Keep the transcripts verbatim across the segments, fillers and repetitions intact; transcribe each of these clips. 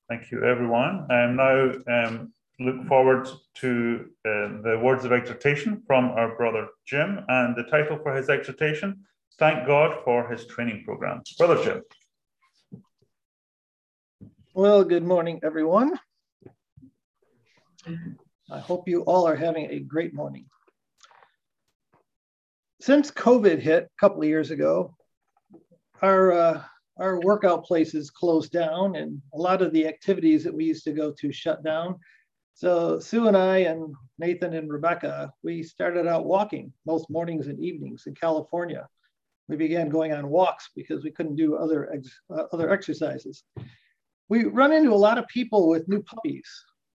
Thank you, everyone. I now um, look forward to uh, the words of exhortation from our brother Jim, and the title for his exhortation, Thank God for His Training Program. Brother Jim. Well, good morning, everyone. I hope you all are having a great morning. Since COVID hit a couple of years ago, our uh, our workout places closed down, and a lot of the activities that we used to go to shut down. So Sue and I and Nathan and Rebecca, we started out walking most mornings and evenings in California. We began going on walks because we couldn't do other ex uh, other exercises. We run into a lot of people with new puppies,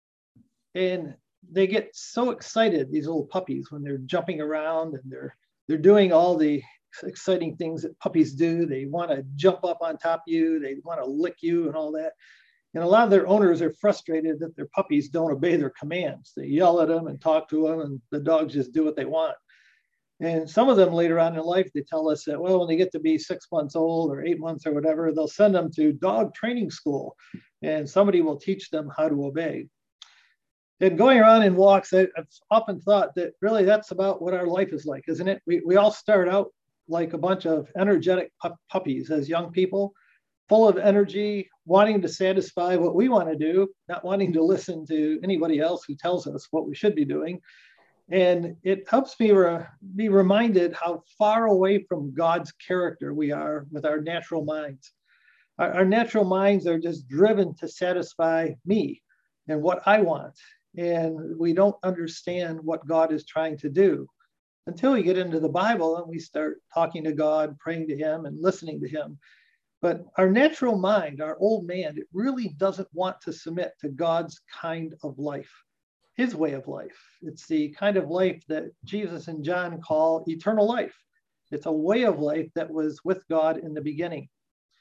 and they get so excited, these little puppies, when they're jumping around and they're they're doing all the exciting things that puppies do. They want to jump up on top of you, they want to lick you and all that. And a lot of their owners are frustrated that their puppies don't obey their commands. They yell at them and talk to them, and the dogs just do what they want. And some of them later on in life, they tell us that, well, when they get to be six months old or eight months or whatever, they'll send them to dog training school, and somebody will teach them how to obey. And going around in walks, I, I've often thought that really that's about what our life is like, isn't it? We, we all start out like a bunch of energetic pu puppies as young people, full of energy, wanting to satisfy what we want to do, not wanting to listen to anybody else who tells us what we should be doing. And it helps me re be reminded how far away from God's character we are with our natural minds. Our, our natural minds are just driven to satisfy me and what I want. And we don't understand what God is trying to do until we get into the Bible and we start talking to God, praying to Him and listening to Him. But our natural mind, our old man, it really doesn't want to submit to God's kind of life, His way of life. It's the kind of life that Jesus and John call eternal life. It's a way of life that was with God in the beginning.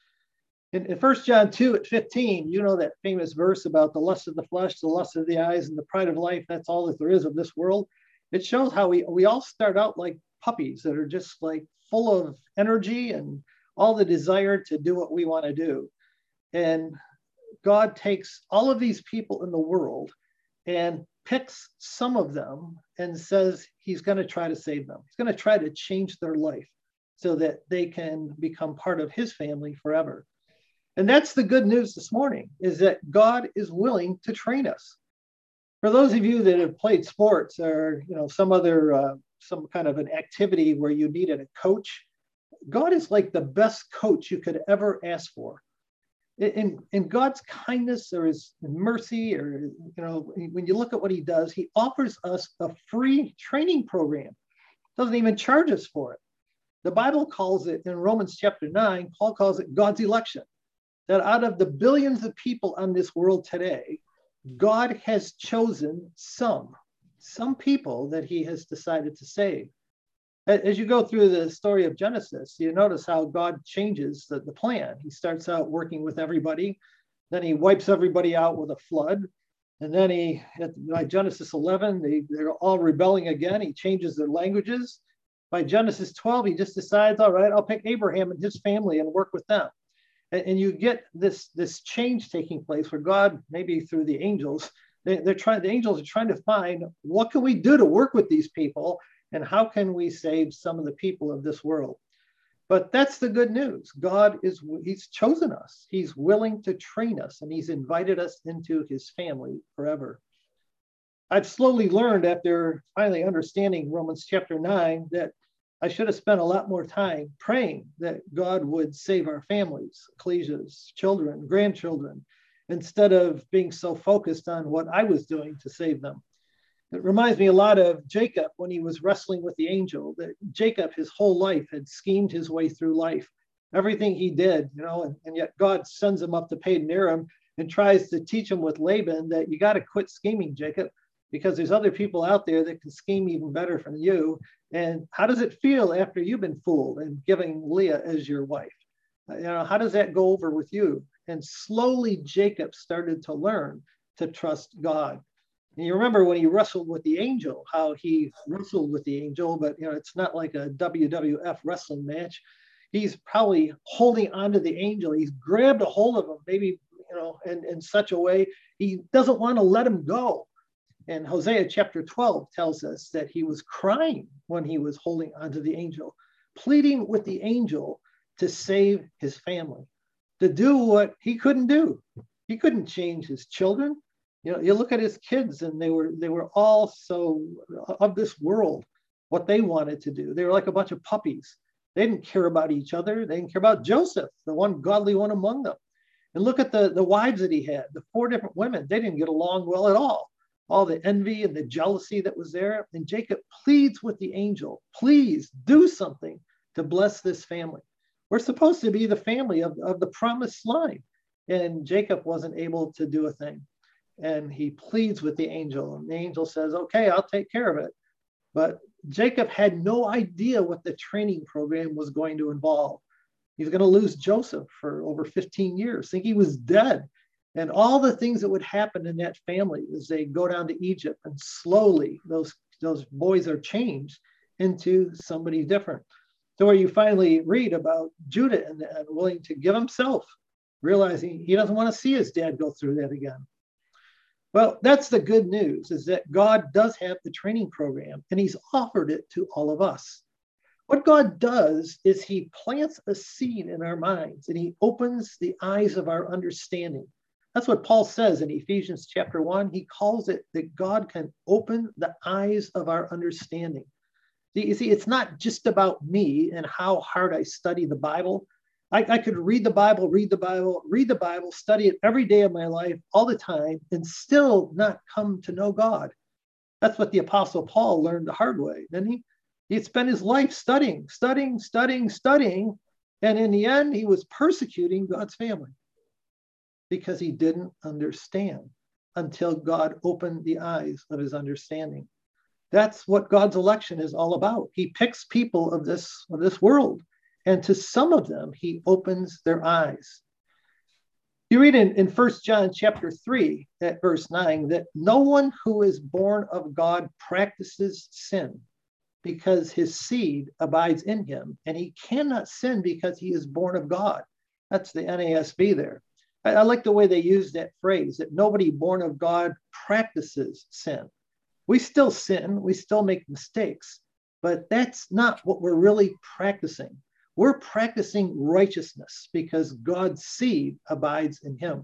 In, in First John two at fifteen, you know that famous verse about the lust of the flesh, the lust of the eyes, and the pride of life. That's all that there is of this world. It shows how we, we all start out like puppies that are just like full of energy and all the desire to do what we want to do. And God takes all of these people in the world and picks some of them and says He's going to try to save them. He's going to try to change their life so that they can become part of His family forever. And that's the good news this morning, is that God is willing to train us. For those of you that have played sports or you know some other uh, some kind of an activity where you needed a coach, God is like the best coach you could ever ask for. In, in God's kindness or His mercy, or you know, when you look at what He does, He offers us a free training program. Doesn't even charge us for it. The Bible calls it, in Romans chapter nine, Paul calls it God's election. That out of the billions of people on this world today, God has chosen some, some people that He has decided to save. As you go through the story of Genesis, you notice how God changes the, the plan. He starts out working with everybody, then He wipes everybody out with a flood, and then He, at, by Genesis eleven, they, they're all rebelling again. He changes their languages. By Genesis twelve, He just decides, all right, I'll pick Abraham and his family and work with them. And you get this, this change taking place where God, maybe through the angels, they, they're trying, the angels are trying to find, what can we do to work with these people, and how can we save some of the people of this world? But that's the good news. God is, He's chosen us. He's willing to train us, and He's invited us into His family forever. I've slowly learned, after finally understanding Romans chapter nine, that I should have spent a lot more time praying that God would save our families, ecclesias, children, grandchildren, instead of being so focused on what I was doing to save them. It reminds me a lot of Jacob when he was wrestling with the angel, that Jacob, his whole life, had schemed his way through life. Everything he did, you know, and, and yet God sends him up to Padan Aram and tries to teach him with Laban that you got to quit scheming, Jacob, because there's other people out there that can scheme even better than you. And how does it feel after you've been fooled and giving Leah as your wife? You know, how does that go over with you? And slowly Jacob started to learn to trust God. And you remember when he wrestled with the angel, how he wrestled with the angel, but you know, it's not like a W W F wrestling match. He's probably holding onto the angel. He's grabbed a hold of him, maybe you know, in, in such a way, he doesn't want to let him go. And Hosea chapter twelve tells us that he was crying when he was holding onto the angel, pleading with the angel to save his family, to do what he couldn't do. He couldn't change his children. You know, you look at his kids and they were they were all so of this world, what they wanted to do. They were like a bunch of puppies. They didn't care about each other. They didn't care about Joseph, the one godly one among them. And look at the, the wives that he had, the four different women. They didn't get along well at all. All the envy and the jealousy that was there. And Jacob pleads with the angel, please do something to bless this family. We're supposed to be the family of, of the promised line. And Jacob wasn't able to do a thing. And he pleads with the angel. And the angel says, okay, I'll take care of it. But Jacob had no idea what the training program was going to involve. He's going to lose Joseph for over fifteen years, think he was dead. And all the things that would happen in that family as they go down to Egypt, and slowly those, those boys are changed into somebody different. So where you finally read about Judah and, and willing to give himself, realizing he doesn't want to see his dad go through that again. Well, that's the good news, is that God does have the training program, and he's offered it to all of us. What God does is he plants a seed in our minds, and he opens the eyes of our understanding. That's what Paul says in Ephesians chapter one. He calls it that God can open the eyes of our understanding. You see, it's not just about me and how hard I study the Bible. I, I could read the Bible, read the Bible, read the Bible, study it every day of my life, all the time, and still not come to know God. That's what the Apostle Paul learned the hard way, didn't he? He'd spent his life studying, studying, studying, studying, and in the end, he was persecuting God's family because he didn't understand until God opened the eyes of his understanding. That's what God's election is all about. He picks people of this, of this world, and to some of them, he opens their eyes. You read in, in First John chapter three, at verse nine, that no one who is born of God practices sin, because his seed abides in him, and he cannot sin because he is born of God. That's the N A S B there. I, I like the way they use that phrase, that nobody born of God practices sin. We still sin, we still make mistakes, but that's not what we're really practicing. We're practicing righteousness because God's seed abides in him.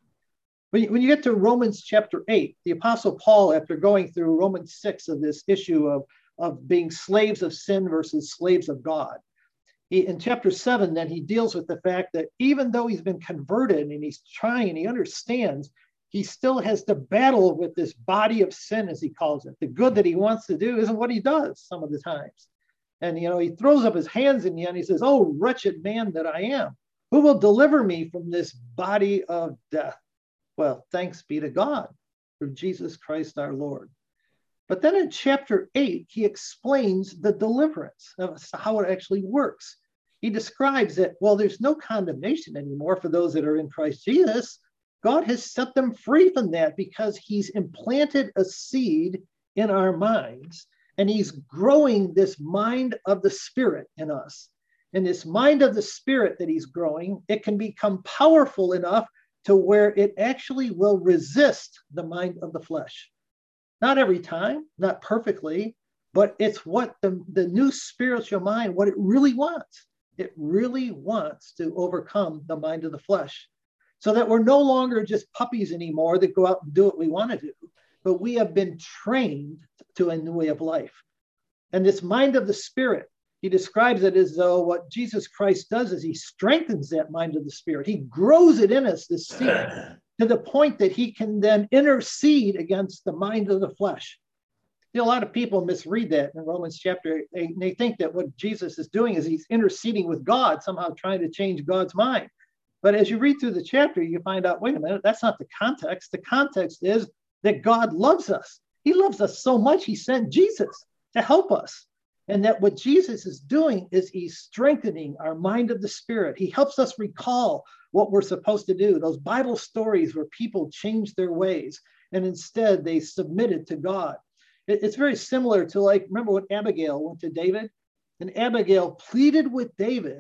When you, when you get to Romans chapter eight, the Apostle Paul, after going through Romans six of this issue of, of being slaves of sin versus slaves of God, he, in chapter seven, then he deals with the fact that even though he's been converted and he's trying and he understands, he still has to battle with this body of sin, as he calls it. The good that he wants to do isn't what he does some of the times. And, you know, he throws up his hands in the end. He says, oh, wretched man that I am, who will deliver me from this body of death? Well, thanks be to God through Jesus Christ our Lord. But then in chapter eight, he explains the deliverance of how it actually works. He describes that, well, there's no condemnation anymore for those that are in Christ Jesus. God has set them free from that because he's implanted a seed in our minds, and he's growing this mind of the Spirit in us. And this mind of the Spirit that he's growing, it can become powerful enough to where it actually will resist the mind of the flesh. Not every time, not perfectly, but it's what the, the new spiritual mind, what it really wants. It really wants to overcome the mind of the flesh, so that we're no longer just puppies anymore that go out and do what we want to do, but we have been trained to a new way of life. And this mind of the Spirit, he describes it as though what Jesus Christ does is he strengthens that mind of the Spirit. He grows it in us, this seed, to the point that he can then intercede against the mind of the flesh. You know, a lot of people misread that in Romans chapter eight, and they think that what Jesus is doing is he's interceding with God, somehow trying to change God's mind. But as you read through the chapter, you find out, wait a minute, that's not the context. The context is that God loves us. He loves us so much, he sent Jesus to help us. And that what Jesus is doing is he's strengthening our mind of the Spirit. He helps us recall what we're supposed to do. Those Bible stories where people changed their ways and instead they submitted to God. It's very similar to, like, remember when Abigail went to David? And Abigail pleaded with David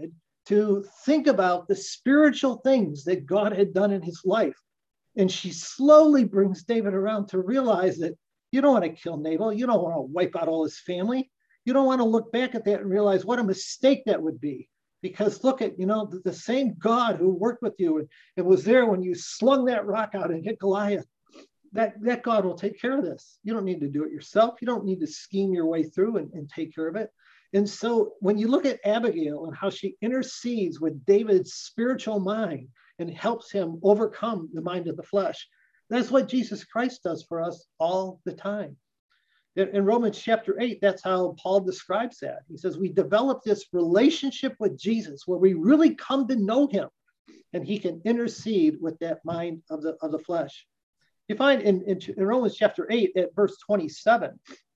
to think about the spiritual things that God had done in his life. And she slowly brings David around to realize that you don't want to kill Nabal. You don't want to wipe out all his family. You don't want to look back at that and realize what a mistake that would be. Because look at, you know, the, the same God who worked with you and, and was there when you slung that rock out and hit Goliath, that, that God will take care of this. You don't need to do it yourself. You don't need to scheme your way through and, and take care of it. And so when you look at Abigail and how she intercedes with David's spiritual mind and helps him overcome the mind of the flesh, that's what Jesus Christ does for us all the time. In Romans chapter eight, that's how Paul describes that. He says, we develop this relationship with Jesus where we really come to know him and he can intercede with that mind of the, of the flesh. You find in, in, in Romans chapter eight at verse twenty-seven,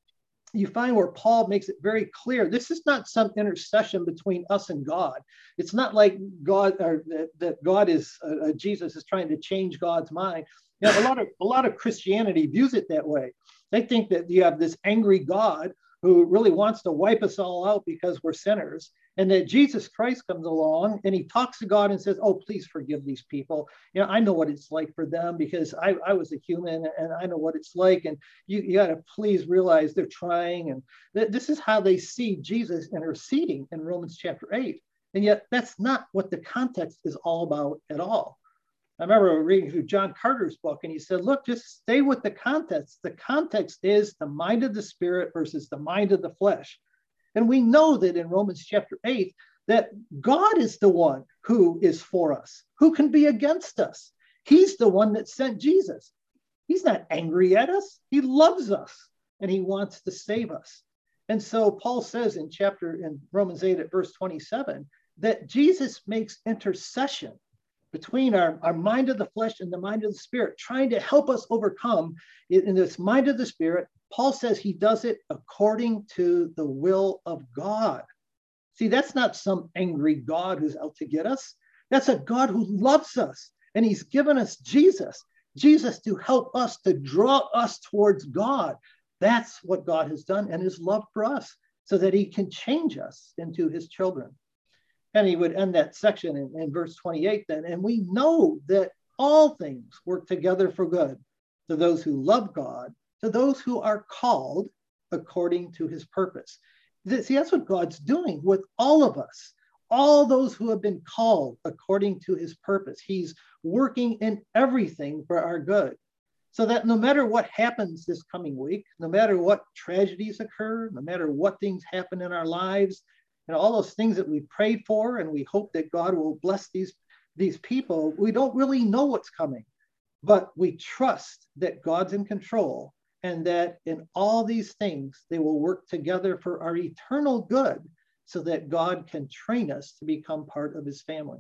you find where Paul makes it very clear. This is not some intercession between us and God. It's not like God or that, that God is, uh, Jesus is trying to change God's mind. You know, a lot of a lot of Christianity views it that way. They think that you have this angry God who really wants to wipe us all out because we're sinners, and that Jesus Christ comes along and he talks to God and says, oh, please forgive these people. You know, I know what it's like for them because I, I was a human and I know what it's like. And you, you got to please realize they're trying. And th- this is how they see Jesus interceding in Romans chapter eight. And yet that's not what the context is all about at all. I remember reading through John Carter's book, and he said, look, just stay with the context. The context is the mind of the spirit versus the mind of the flesh. And we know that in Romans chapter eight, that God is the one who is for us. Who can be against us? He's the one that sent Jesus. He's not angry at us. He loves us, and he wants to save us. And so Paul says in chapter in Romans eight at verse twenty-seven, that Jesus makes intercession between our, our mind of the flesh and the mind of the spirit, trying to help us overcome in, in this mind of the spirit. Paul says he does it according to the will of God. See, that's not some angry God who's out to get us. That's a God who loves us, and he's given us Jesus, Jesus to help us, to draw us towards God. That's what God has done and his love for us, so that he can change us into his children. And he would end that section in, in verse twenty-eight then. And we know that all things work together for good to those who love God, to those who are called according to his purpose. See, that's what God's doing with all of us, all those who have been called according to his purpose. He's working in everything for our good, so that no matter what happens this coming week, no matter what tragedies occur, no matter what things happen in our lives, and all those things that we prayed for, and we hope that God will bless these, these people, we don't really know what's coming, but we trust that God's in control, and that in all these things, they will work together for our eternal good, so that God can train us to become part of his family.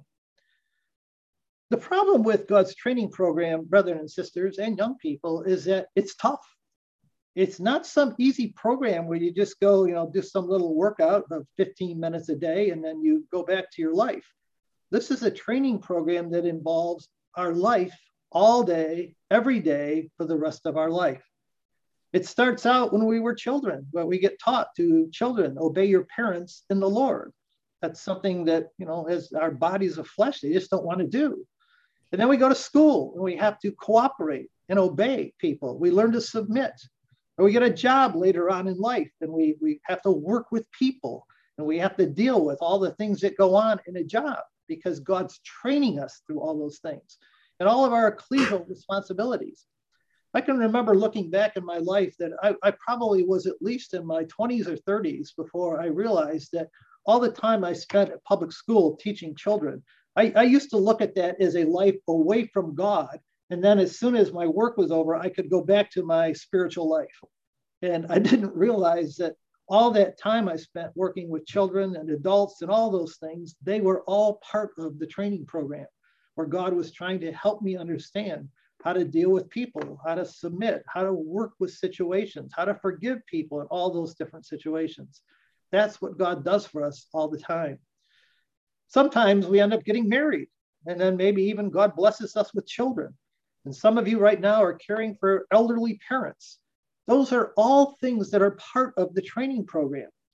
The problem with God's training program, brothers and sisters and young people, is that it's tough. It's not some easy program where you just go, you know, do some little workout of fifteen minutes a day and then you go back to your life. This is a training program that involves our life all day, every day for the rest of our life. It starts out when we were children, where we get taught to children, obey your parents in the Lord. That's something that, you know, as our bodies of flesh, they just don't want to do. And then we go to school and we have to cooperate and obey people. We learn to submit. Or we get a job later on in life and we, we have to work with people and we have to deal with all the things that go on in a job because God's training us through all those things and all of our ecclesial responsibilities. I can remember looking back in my life that I, I probably was at least in my twenties or thirties before I realized that all the time I spent at public school teaching children, I, I used to look at that as a life away from God. And then as soon as my work was over, I could go back to my spiritual life. And I didn't realize that all that time I spent working with children and adults and all those things, they were all part of the training program where God was trying to help me understand how to deal with people, how to submit, how to work with situations, how to forgive people in all those different situations. That's what God does for us all the time. Sometimes we end up getting married, and then maybe even God blesses us with children. And some of you right now are caring for elderly parents. Those are all things that are part of the training program.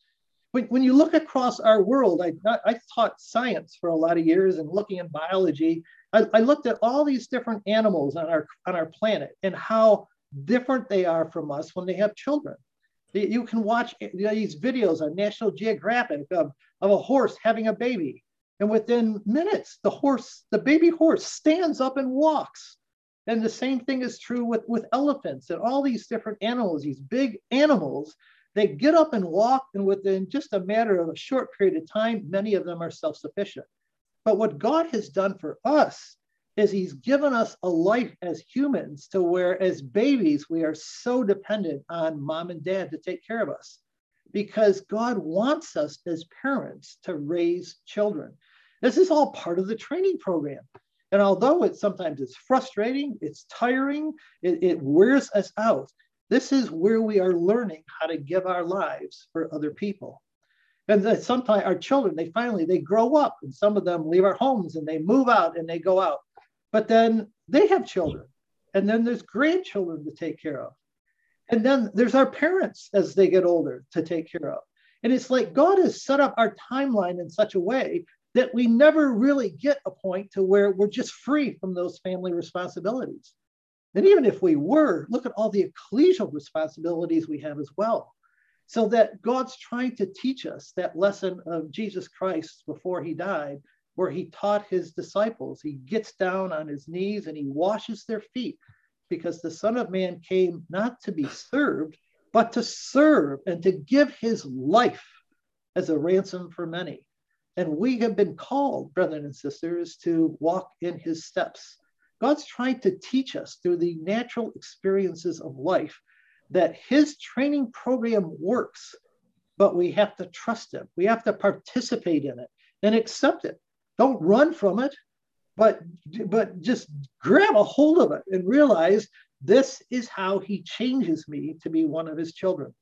When, when you look across our world, I, I taught science for a lot of years and looking at biology. I, I looked at all these different animals on our, on our planet and how different they are from us when they have children. You can watch these videos on National Geographic of, of a horse having a baby. And within minutes, the horse, the baby horse stands up and walks. And the same thing is true with, with elephants and all these different animals, these big animals. They get up and walk, and within just a matter of a short period of time, many of them are self-sufficient. But what God has done for us is he's given us a life as humans to where as babies, we are so dependent on mom and dad to take care of us because God wants us as parents to raise children. This is all part of the training program. And although it sometimes it's frustrating, it's tiring, it, it wears us out, this is where we are learning how to give our lives for other people. And then sometimes our children, they finally, they grow up and some of them leave our homes and they move out and they go out. But then they have children. And then there's grandchildren to take care of. And then there's our parents as they get older to take care of. And it's like God has set up our timeline in such a way that we never really get a point to where we're just free from those family responsibilities. And even if we were, look at all the ecclesial responsibilities we have as well. So that God's trying to teach us that lesson of Jesus Christ before he died, where he taught his disciples. He gets down on his knees and he washes their feet because the Son of Man came not to be served, but to serve and to give his life as a ransom for many. And we have been called, brethren and sisters, to walk in his steps. God's trying to teach us through the natural experiences of life that his training program works, but we have to trust him. We have to participate in it and accept it. Don't run from it, but, but just grab a hold of it and realize this is how he changes me to be one of his children.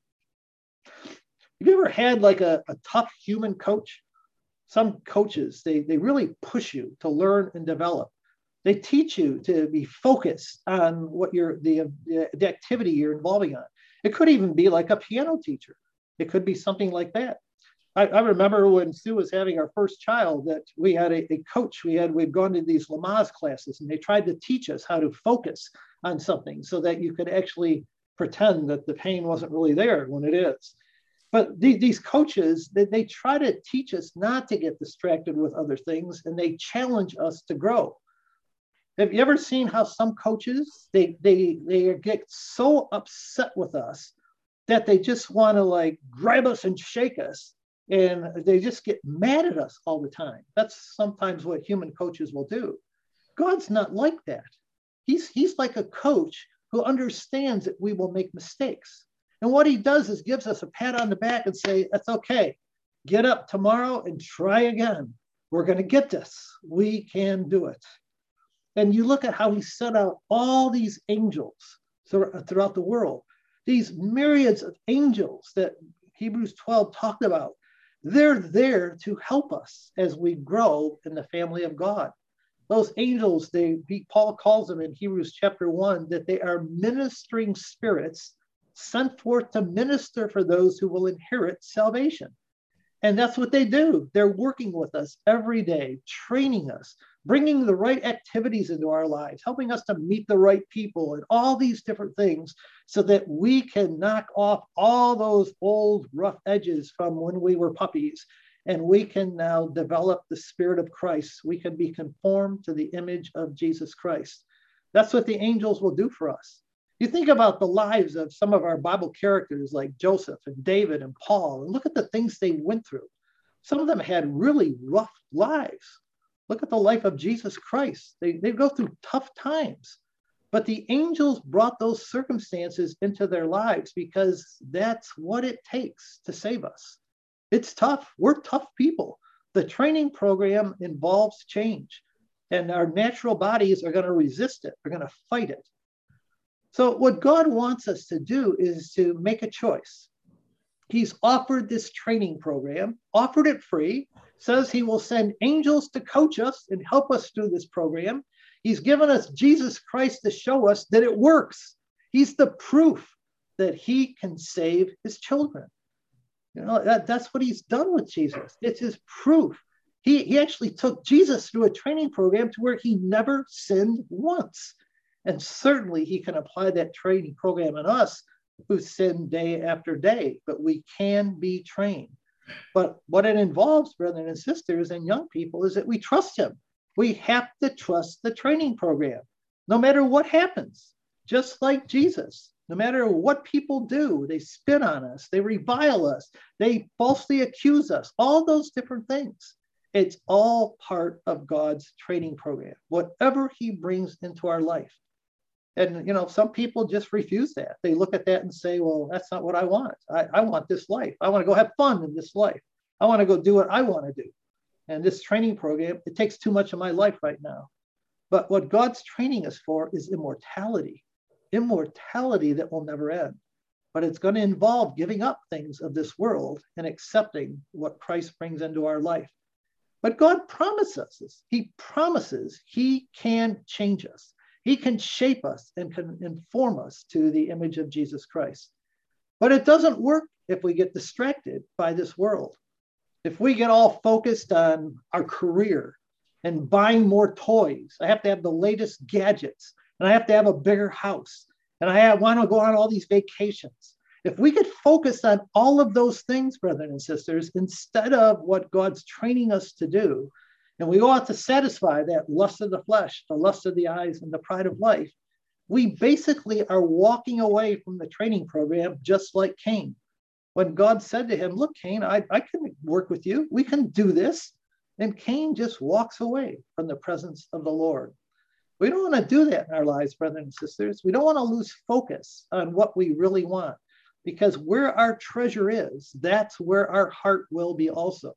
Have you ever had like a, a tough human coach? Some coaches, they, they really push you to learn and develop. They teach you to be focused on what you're, the, the activity you're involving on. It could even be like a piano teacher. It could be something like that. I, I remember when Sue was having our first child that we had a, a coach. We had, we'd gone to these Lamaze classes and they tried to teach us how to focus on something so that you could actually pretend that the pain wasn't really there when it is. But these, these coaches, they, they try to teach us not to get distracted with other things, and they challenge us to grow. Have you ever seen how some coaches, they, they, they get so upset with us that they just want to like grab us and shake us, and they just get mad at us all the time? That's sometimes what human coaches will do. God's not like that. He's, he's like a coach who understands that we will make mistakes. And what he does is gives us a pat on the back and say, that's okay. Get up tomorrow and try again. We're going to get this. We can do it. And you look at how he set out all these angels throughout the world, these myriads of angels that Hebrews twelve talked about. They're there to help us as we grow in the family of God. Those angels, they, Paul calls them in Hebrews chapter one, that they are ministering spirits sent forth to minister for those who will inherit salvation. And that's what they do. They're working with us every day, training us, bringing the right activities into our lives, helping us to meet the right people and all these different things so that we can knock off all those old rough edges from when we were puppies. And we can now develop the Spirit of Christ. We can be conformed to the image of Jesus Christ. That's what the angels will do for us. You think about the lives of some of our Bible characters like Joseph and David and Paul, and look at the things they went through. Some of them had really rough lives. Look at the life of Jesus Christ. They, they go through tough times. But the angels brought those circumstances into their lives because that's what it takes to save us. It's tough. We're tough people. The training program involves change, and our natural bodies are going to resist it. They're going to fight it. So what God wants us to do is to make a choice. He's offered this training program, offered it free, says he will send angels to coach us and help us through this program. He's given us Jesus Christ to show us that it works. He's the proof that he can save his children. You know, that, that's what he's done with Jesus. It's his proof. He, he actually took Jesus through a training program to where he never sinned once. And certainly he can apply that training program on us who sin day after day, but we can be trained. But what it involves, brothers and sisters and young people, is that we trust him. We have to trust the training program, no matter what happens, just like Jesus. No matter what people do, they spit on us, they revile us, they falsely accuse us, all those different things. It's all part of God's training program, whatever he brings into our life. And, you know, some people just refuse that. They look at that and say, well, that's not what I want. I, I want this life. I want to go have fun in this life. I want to go do what I want to do. And this training program, it takes too much of my life right now. But what God's training us for is immortality, immortality that will never end. But it's going to involve giving up things of this world and accepting what Christ brings into our life. But God promises us. He promises he can change us. He can shape us and can inform us to the image of Jesus Christ. But it doesn't work if we get distracted by this world. If we get all focused on our career and buying more toys, I have to have the latest gadgets, and I have to have a bigger house, and I have, want to go on all these vacations. If we get focused on all of those things, brothers and sisters, instead of what God's training us to do, and we go out to satisfy that lust of the flesh, the lust of the eyes, and the pride of life, we basically are walking away from the training program just like Cain. When God said to him, look, Cain, I, I can work with you. We can do this. And Cain just walks away from the presence of the Lord. We don't want to do that in our lives, brothers and sisters. We don't want to lose focus on what we really want, because where our treasure is, that's where our heart will be also.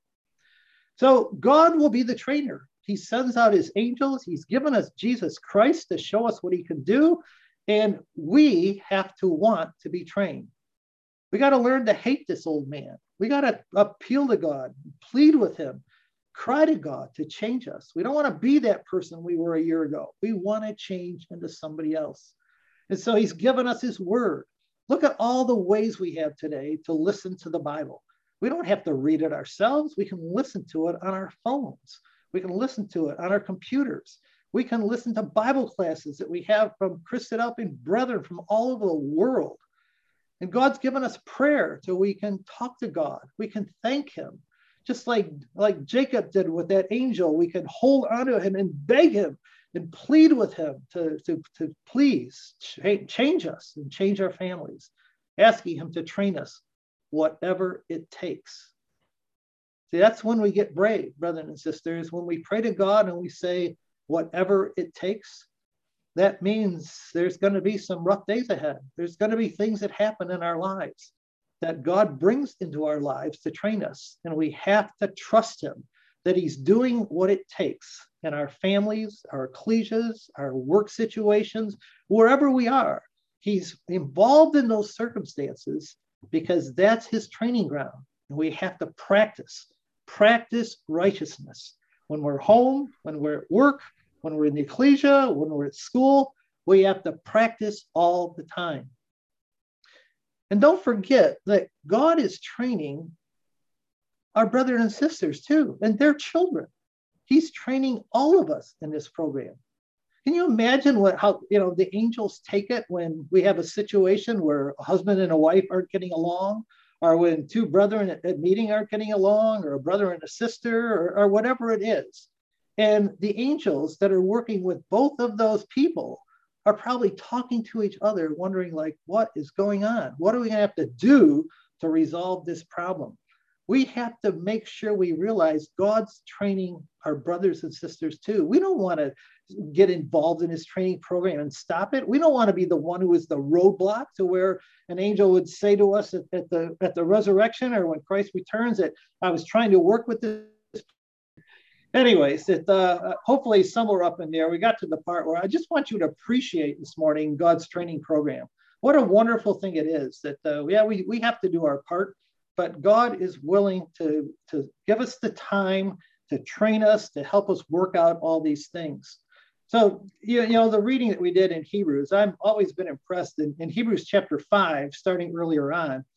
So God will be the trainer. He sends out his angels. He's given us Jesus Christ to show us what he can do. And we have to want to be trained. We got to learn to hate this old man. We got to appeal to God, plead with him, cry to God to change us. We don't want to be that person we were a year ago. We want to change into somebody else. And so he's given us his word. Look at all the ways we have today to listen to the Bible. We don't have to read it ourselves. We can listen to it on our phones. We can listen to it on our computers. We can listen to Bible classes that we have from Christadelphian brethren from all over the world. And God's given us prayer so we can talk to God. We can thank him. Just like, like Jacob did with that angel, we can hold onto him and beg him and plead with him to, to, to please ch- change us and change our families, asking him to train us, whatever it takes. See, that's when we get brave, brothers and sisters. When we pray to God and we say, whatever it takes, that means there's going to be some rough days ahead. There's going to be things that happen in our lives that God brings into our lives to train us. And we have to trust him that he's doing what it takes in our families, our ecclesias, our work situations, wherever we are. He's involved in those circumstances because that's his training ground. And we have to practice, practice righteousness. When we're home, when we're at work, when we're in the ecclesia, when we're at school, we have to practice all the time. And don't forget that God is training our brothers and sisters too, and their children. He's training all of us in this program. Can you imagine what, how, you know, the angels take it when we have a situation where a husband and a wife aren't getting along, or when two brethren at a meeting aren't getting along, or a brother and a sister, or, or whatever it is. And the angels that are working with both of those people are probably talking to each other, wondering like, what is going on? What are we gonna have to do to resolve this problem? We have to make sure we realize God's training our brothers and sisters too. We don't want to get involved in his training program and stop it. We don't want to be the one who is the roadblock to where an angel would say to us at, at the at the resurrection or when Christ returns that I was trying to work with this. Anyways, it, uh, hopefully somewhere up in there, we got to the part where I just want you to appreciate this morning God's training program. What a wonderful thing it is that, uh, yeah, we, we have to do our part, but God is willing to, to give us the time to train us, to help us work out all these things. So, you, you know, the reading that we did in Hebrews, I've always been impressed in, in Hebrews chapter five, starting earlier on,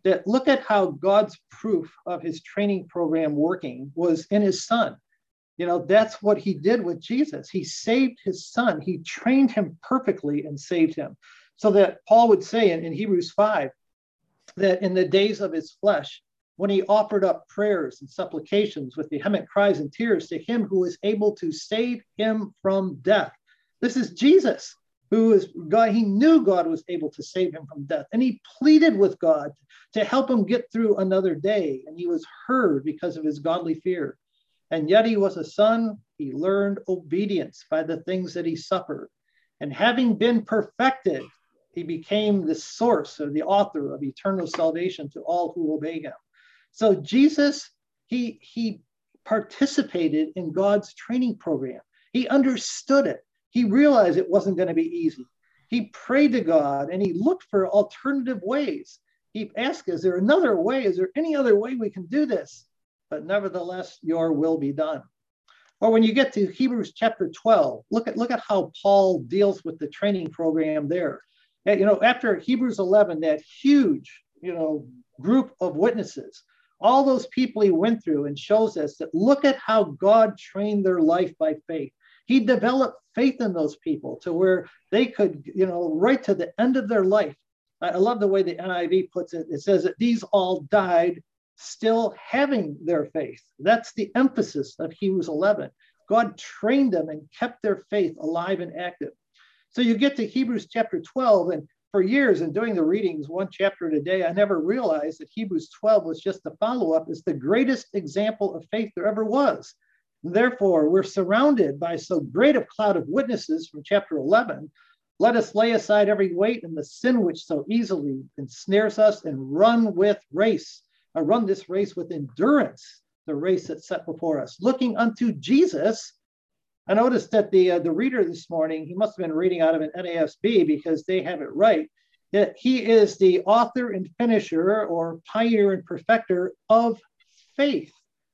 that look at how God's proof of his training program working was in his son. You know, that's what he did with Jesus. He saved his son. He trained him perfectly and saved him. So that Paul would say in, in Hebrews five, that in the days of his flesh, when he offered up prayers and supplications with vehement cries and tears to him who is able to save him from death. This is Jesus, who is God. He knew God was able to save him from death. And he pleaded with God to help him get through another day. And he was heard because of his godly fear. And yet he was a son. He learned obedience by the things that he suffered. And having been perfected, he became the source or the author of eternal salvation to all who obey him. So Jesus, he, he participated in God's training program. He understood it. He realized it wasn't going to be easy. He prayed to God and he looked for alternative ways. He asked, is there another way? Is there any other way we can do this? But nevertheless, your will be done. Or when you get to Hebrews chapter twelve, look at, look at how Paul deals with the training program there. You know, after Hebrews eleven, that huge, you know, group of witnesses, all those people he went through, and shows us that look at how God trained their life by faith. He developed faith in those people to where they could, you know, right to the end of their life. I love the way the N I V puts it. It says that these all died still having their faith. That's the emphasis of Hebrews eleven. God trained them and kept their faith alive and active. So you get to Hebrews chapter twelve, and for years in doing the readings, one chapter a day, I never realized that Hebrews twelve was just a follow-up. It's the greatest example of faith there ever was. Therefore, we're surrounded by so great a cloud of witnesses from chapter eleven. Let us lay aside every weight and the sin which so easily ensnares us, and run with race. I run this race with endurance, the race that's set before us, looking unto Jesus. I noticed that the, uh, the reader this morning, he must have been reading out of an N A S B because they have it right, that he is the author and finisher or pioneer and perfecter of faith,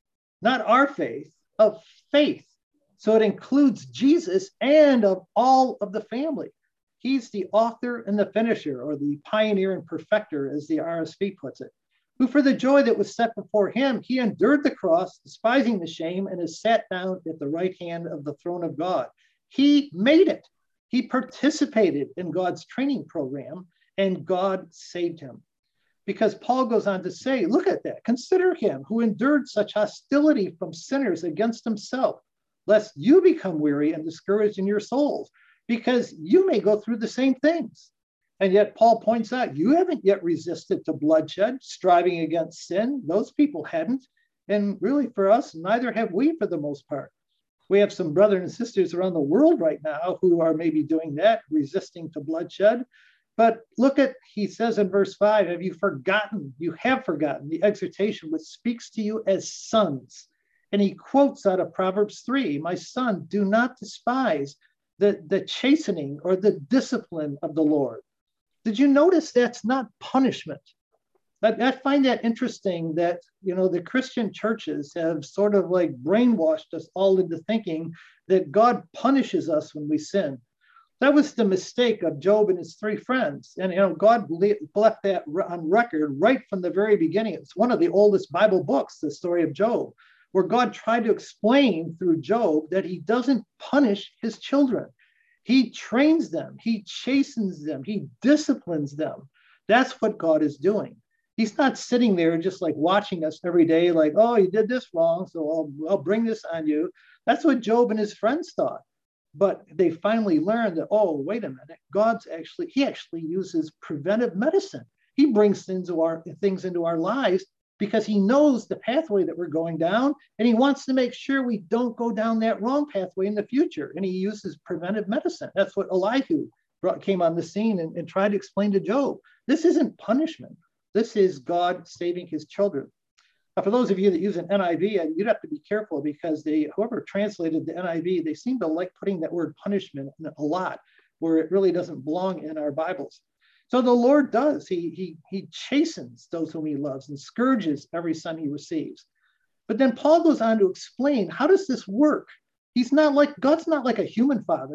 not our faith, of faith. So it includes Jesus and of all of the family. He's the author and the finisher, or the pioneer and perfecter, as the R S V puts it, who for the joy that was set before him, he endured the cross, despising the shame, and is sat down at the right hand of the throne of God. He made it. He participated in God's training program, and God saved him. Because Paul goes on to say, look at that. Consider him who endured such hostility from sinners against himself, lest you become weary and discouraged in your souls, because you may go through the same things. And yet Paul points out, you haven't yet resisted to bloodshed, striving against sin. Those people hadn't. And really for us, neither have we for the most part. We have some brothers and sisters around the world right now who are maybe doing that, resisting to bloodshed. But look at, he says in verse five, have you forgotten, you have forgotten the exhortation which speaks to you as sons. And he quotes out of Proverbs three, my son, do not despise the, the chastening or the discipline of the Lord. Did you notice that's not punishment? I, I find that interesting that, you know, the Christian churches have sort of like brainwashed us all into thinking that God punishes us when we sin. That was the mistake of Job and his three friends. And, you know, God left that on record right from the very beginning. It's one of the oldest Bible books, the story of Job, where God tried to explain through Job that he doesn't punish his children. He trains them. He chastens them. He disciplines them. That's what God is doing. He's not sitting there just like watching us every day like, oh, you did this wrong, so I'll, I'll bring this on you. That's what Job and his friends thought. But they finally learned that, oh, wait a minute, God's actually, he actually uses preventive medicine. He brings things into our, things into our lives because he knows the pathway that we're going down, and he wants to make sure we don't go down that wrong pathway in the future. And he uses preventive medicine. That's what Elihu brought, came on the scene and, and tried to explain to Job. This isn't punishment. This is God saving his children. Now, for those of you that use an N I V, you'd have to be careful because they, whoever translated the N I V, they seem to like putting that word punishment a lot, where it really doesn't belong in our Bibles. So the Lord does. He, he, he chastens those whom he loves and scourges every son he receives. But then Paul goes on to explain, how does this work? He's not like, God's not like a human father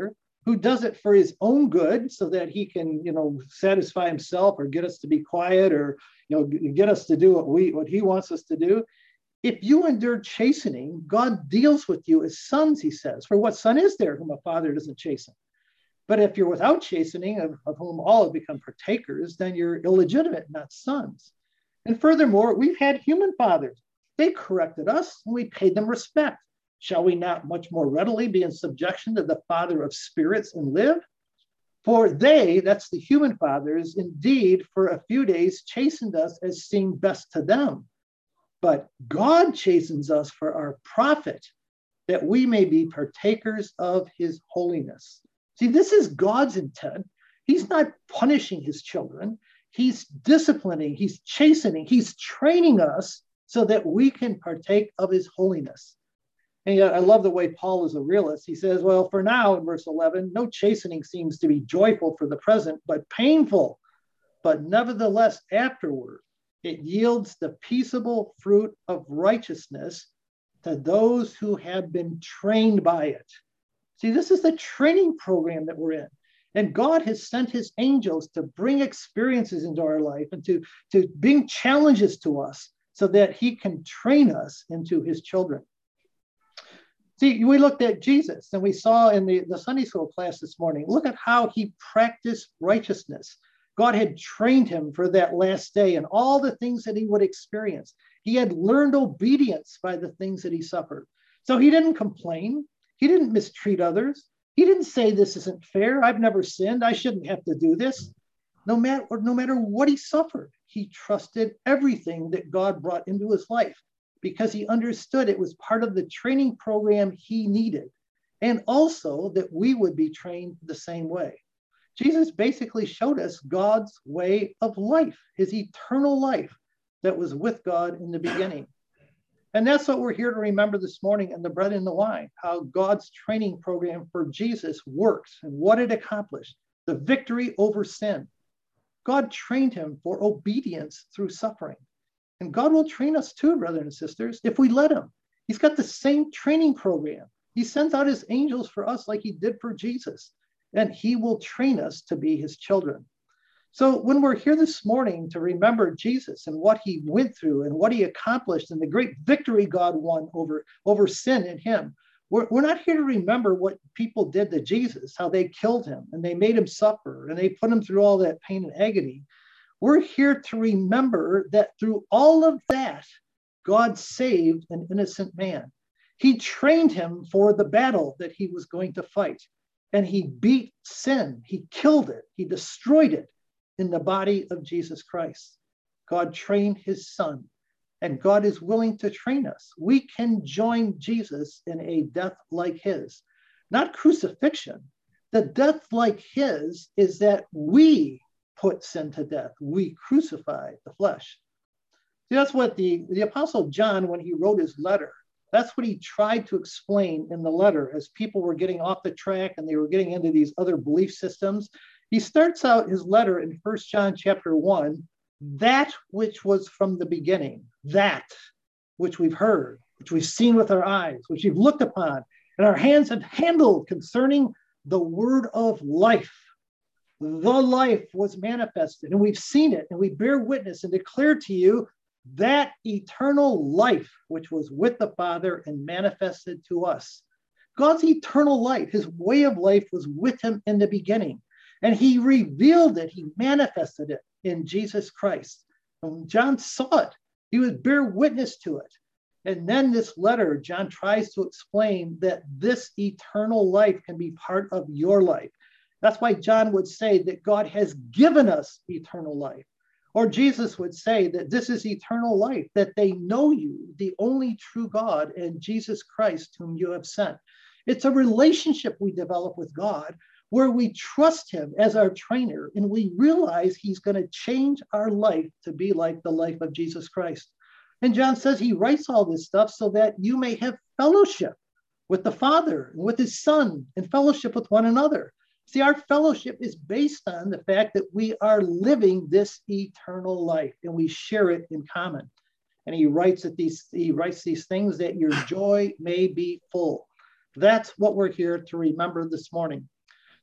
who does it for his own good so that he can, you know, satisfy himself or get us to be quiet or, you know, get us to do what we, what he wants us to do. If you endure chastening, God deals with you as sons, he says. For what son is there whom a father doesn't chasten? But if you're without chastening, of, of whom all have become partakers, then you're illegitimate, not sons. And furthermore, we've had human fathers. They corrected us and we paid them respect. Shall we not much more readily be in subjection to the Father of spirits and live? For they, that's the human fathers, indeed for a few days chastened us as seemed best to them. But God chastens us for our profit, that we may be partakers of his holiness. See, this is God's intent. He's not punishing his children. He's disciplining, he's chastening, he's training us so that we can partake of his holiness. And yet I love the way Paul is a realist. He says, well, for now, in verse eleven, no chastening seems to be joyful for the present, but painful. But nevertheless, afterward, it yields the peaceable fruit of righteousness to those who have been trained by it. See, this is the training program that we're in. And God has sent his angels to bring experiences into our life and to, to bring challenges to us so that he can train us into his children. See, we looked at Jesus and we saw in the, the Sunday school class this morning, look at how he practiced righteousness. God had trained him for that last day and all the things that he would experience. He had learned obedience by the things that he suffered. So he didn't complain. He didn't mistreat others. He didn't say this isn't fair. I've never sinned. I shouldn't have to do this. No matter, no matter what he suffered, he trusted everything that God brought into his life because he understood it was part of the training program he needed. And also that we would be trained the same way. Jesus basically showed us God's way of life, his eternal life that was with God in the beginning. And that's what we're here to remember this morning in the bread and the wine, how God's training program for Jesus works and what it accomplished, the victory over sin. God trained him for obedience through suffering. And God will train us too, brothers and sisters, if we let him. He's got the same training program. He sends out his angels for us like he did for Jesus. And he will train us to be his children. So when we're here this morning to remember Jesus and what he went through and what he accomplished and the great victory God won over, over sin in him, we're, we're not here to remember what people did to Jesus, how they killed him and they made him suffer and they put him through all that pain and agony. We're here to remember that through all of that, God saved an innocent man. He trained him for the battle that he was going to fight. And he beat sin. He killed it. He destroyed it in the body of Jesus Christ. God trained his son, and God is willing to train us. We can join Jesus in a death like his, not crucifixion. The death like his is that we put sin to death. We crucify the flesh. See, that's what the, the Apostle John, when he wrote his letter, that's what he tried to explain in the letter as people were getting off the track and they were getting into these other belief systems. He starts out his letter in First John chapter one, that which was from the beginning, that which we've heard, which we've seen with our eyes, which we've looked upon, and our hands have handled concerning the word of life. The life was manifested, and we've seen it, and we bear witness and declare to you that eternal life which was with the Father and manifested to us. God's eternal life, his way of life was with him in the beginning. And he revealed it, he manifested it in Jesus Christ. And when John saw it, he would bear witness to it. And then this letter, John tries to explain that this eternal life can be part of your life. That's why John would say that God has given us eternal life. Or Jesus would say that this is eternal life, that they know you, the only true God, and Jesus Christ, whom you have sent. It's a relationship we develop with God where we trust him as our trainer and we realize he's going to change our life to be like the life of Jesus Christ. And John says he writes all this stuff so that you may have fellowship with the Father and with his Son and fellowship with one another. See, our fellowship is based on the fact that we are living this eternal life and we share it in common. And he writes that these, he writes these things that your joy may be full. That's what we're here to remember this morning.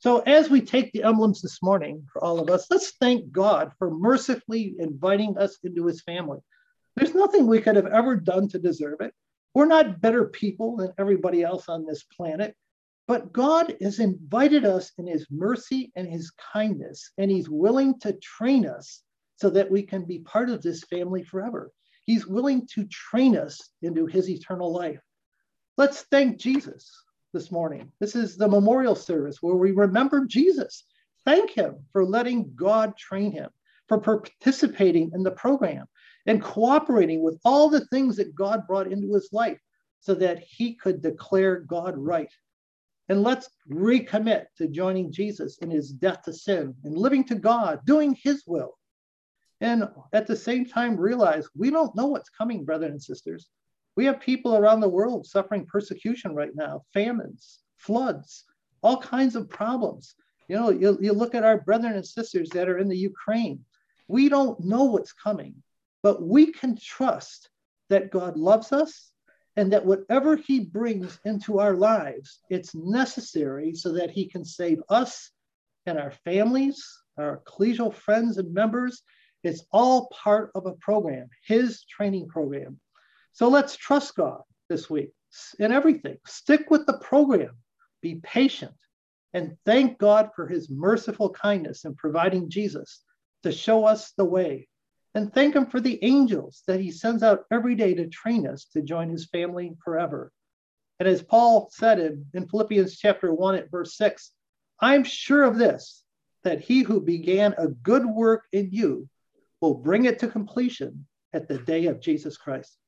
So as we take the emblems this morning for all of us, let's thank God for mercifully inviting us into his family. There's nothing we could have ever done to deserve it. We're not better people than everybody else on this planet, but God has invited us in his mercy and his kindness, and he's willing to train us so that we can be part of this family forever. He's willing to train us into his eternal life. Let's thank Jesus this morning. This is the memorial service where we remember Jesus. Thank him for letting God train him, for participating in the program and cooperating with all the things that God brought into his life so that he could declare God right. And let's recommit to joining Jesus in his death to sin and living to God, doing his will. And at the same time, realize we don't know what's coming, brothers and sisters. We have people around the world suffering persecution right now, famines, floods, all kinds of problems. You know, you, you look at our brethren and sisters that are in the Ukraine. We don't know what's coming, but we can trust that God loves us and that whatever he brings into our lives, it's necessary so that he can save us and our families, our collegial friends and members. It's all part of a program, his training program. So let's trust God this week in everything. Stick with the program, be patient, and thank God for his merciful kindness in providing Jesus to show us the way. And thank him for the angels that he sends out every day to train us to join his family forever. And as Paul said in, in Philippians chapter one at verse six, I'm sure of this, that he who began a good work in you will bring it to completion at the day of Jesus Christ.